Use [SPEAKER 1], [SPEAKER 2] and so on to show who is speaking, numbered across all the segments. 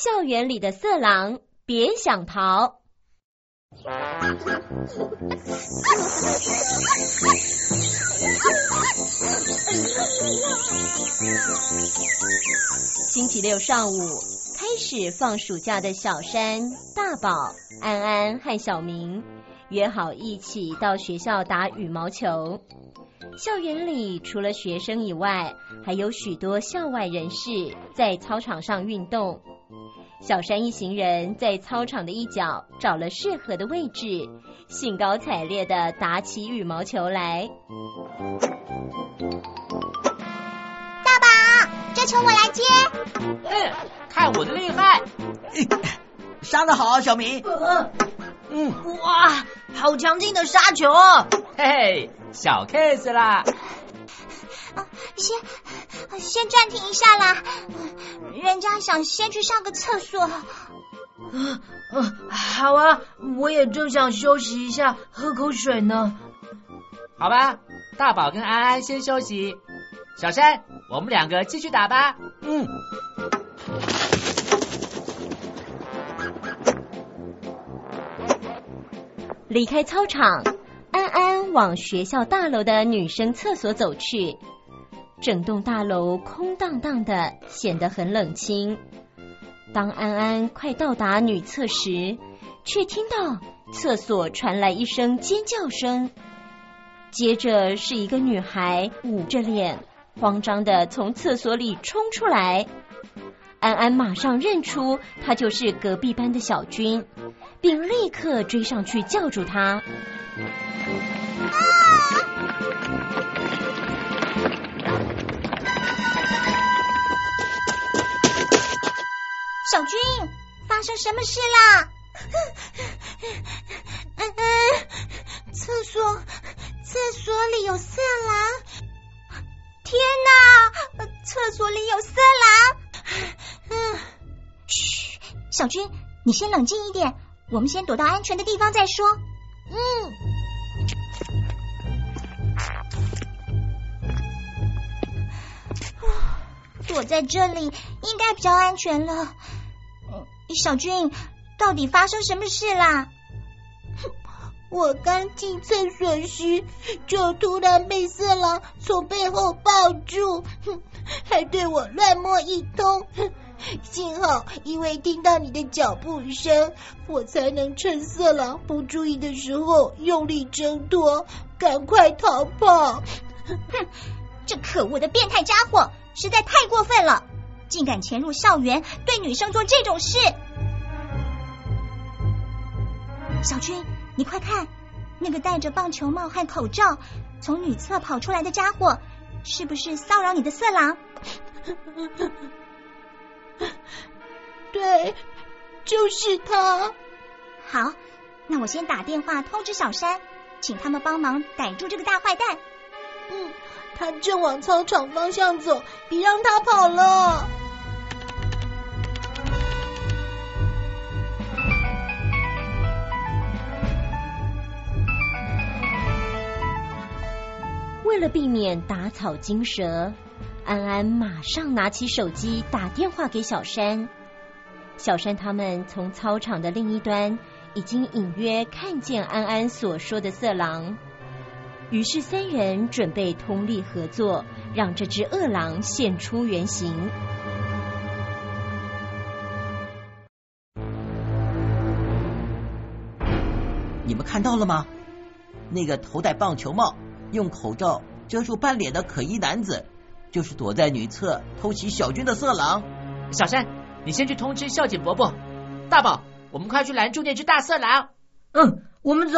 [SPEAKER 1] 校园里的色狼别想逃。星期六上午开始放暑假的小山、大宝、安安和小明约好一起到学校打羽毛球。校园里除了学生以外，还有许多校外人士在操场上运动。小山一行人在操场的一角找了适合的位置，兴高采烈地打起羽毛球来。
[SPEAKER 2] 大宝，这球我来接。
[SPEAKER 3] 看我的厉害！
[SPEAKER 4] 杀得好，小明。
[SPEAKER 5] 哇，好强劲的杀球哦！
[SPEAKER 3] 嘿嘿，小 case 啦。
[SPEAKER 2] 先暂停一下啦，人家想先去上个厕所。
[SPEAKER 5] 好啊，我也正想休息一下，喝口水呢。
[SPEAKER 3] 好吧，大宝跟安安先休息，小山，我们两个继续打吧。
[SPEAKER 1] 离开操场，安安往学校大楼的女生厕所走去。整栋大楼空荡荡的，显得很冷清。当安安快到达女厕时，却听到厕所传来一声尖叫声，接着是一个女孩捂着脸，慌张的从厕所里冲出来。安安马上认出她就是隔壁班的小军，并立刻追上去叫住她。
[SPEAKER 2] 小军，发生什么事啦？厕所里有色狼！天哪，厕所里有色狼！嘘，小军，你先冷静一点，我们先躲到安全的地方再说。躲在这里应该比较安全了。小军，到底发生什么事啦？
[SPEAKER 6] 我刚进厕所时，就突然被色狼从背后抱住，还对我乱摸一通。幸好因为听到你的脚步声，我才能趁色狼不注意的时候用力挣脱，赶快逃跑。
[SPEAKER 2] 这可恶的变态家伙实在太过分了，竟敢潜入校园对女生做这种事。小军，你快看，那个戴着棒球帽和口罩从女厕跑出来的家伙，是不是骚扰你的色狼？
[SPEAKER 6] 对，就是他。
[SPEAKER 2] 好，那我先打电话通知小山，请他们帮忙逮住这个大坏蛋。
[SPEAKER 6] 他正往操场方向走，别让他跑了。
[SPEAKER 1] 为了避免打草惊蛇，安安马上拿起手机打电话给小山。小山他们从操场的另一端已经隐约看见安安所说的色狼，于是三人准备通力合作，让这只恶狼现出原形。
[SPEAKER 4] 你们看到了吗？那个头戴棒球帽、用口罩遮住半脸的可疑男子，就是躲在女厕偷袭小军的色狼。
[SPEAKER 3] 小山，你先去通知校警伯伯。大宝，我们快去拦住那只大色狼。
[SPEAKER 5] 我们走。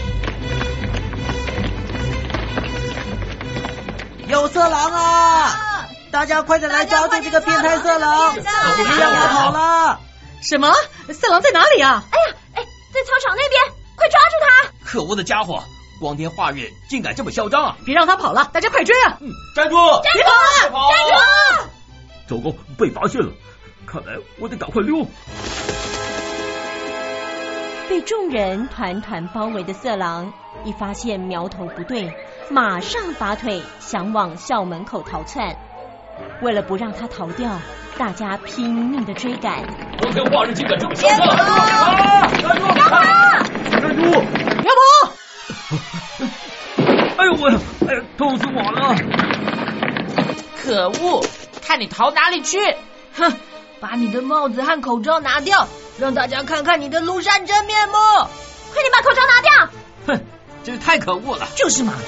[SPEAKER 4] 有色狼啊！大家快点来抓住这个变态色狼，别让他跑了！
[SPEAKER 5] 什么？色狼在哪里啊？
[SPEAKER 1] 在操场那边，快抓住他！
[SPEAKER 7] 可恶的家伙，光天化日竟敢这么嚣张啊！
[SPEAKER 5] 别让他跑了，大家快追啊！
[SPEAKER 7] 站住！
[SPEAKER 5] 别跑了！
[SPEAKER 7] 别跑！
[SPEAKER 5] 站住！
[SPEAKER 7] 糟糕，被发现了，看来我得赶快溜。
[SPEAKER 1] 被众人团团包围的色狼一发现苗头不对，马上拔腿想往校门口逃窜。为了不让他逃掉， 大家拼命的追赶。
[SPEAKER 7] 昨天化日竟敢这么嚣张！站住！
[SPEAKER 5] 别跑！
[SPEAKER 7] 哎呦喂！哎呀，痛死我了！
[SPEAKER 3] 可恶！看你逃哪里去！
[SPEAKER 5] 哼，把你的帽子和口罩拿掉，让大家看看你的庐山真面目！
[SPEAKER 2] 快点把口罩拿掉！
[SPEAKER 3] 哼，真是太可恶了！
[SPEAKER 5] 就是嘛。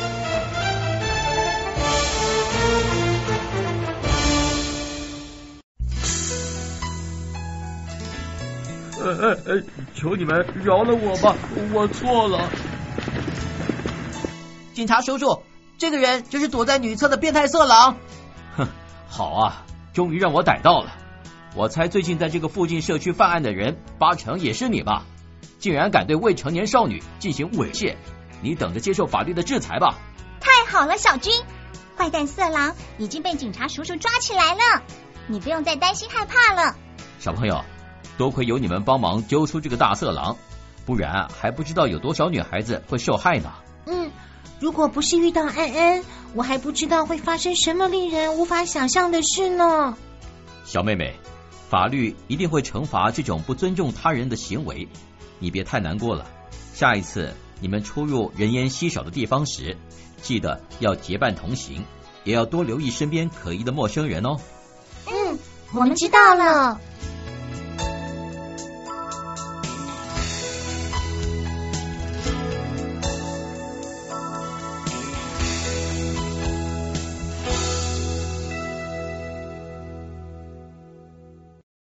[SPEAKER 7] 求你们饶了我吧，我错了。
[SPEAKER 4] 警察叔叔，这个人就是躲在女厕的变态色狼。
[SPEAKER 8] 哼，好啊，终于让我逮到了。我猜最近在这个附近社区犯案的人，8成也是你吧？竟然敢对未成年少女进行猥亵，你等着接受法律的制裁吧！
[SPEAKER 2] 太好了，小军，坏蛋色狼已经被警察叔叔抓起来了，你不用再担心害怕了。
[SPEAKER 8] 小朋友，多亏有你们帮忙揪出这个大色狼，不然还不知道有多少女孩子会受害呢。
[SPEAKER 6] 如果不是遇到安安，我还不知道会发生什么令人无法想象的事呢。
[SPEAKER 8] 小妹妹，法律一定会惩罚这种不尊重他人的行为，你别太难过了。下一次你们出入人烟稀少的地方时，记得要结伴同行，也要多留意身边可疑的陌生人哦。
[SPEAKER 2] 我们知道了。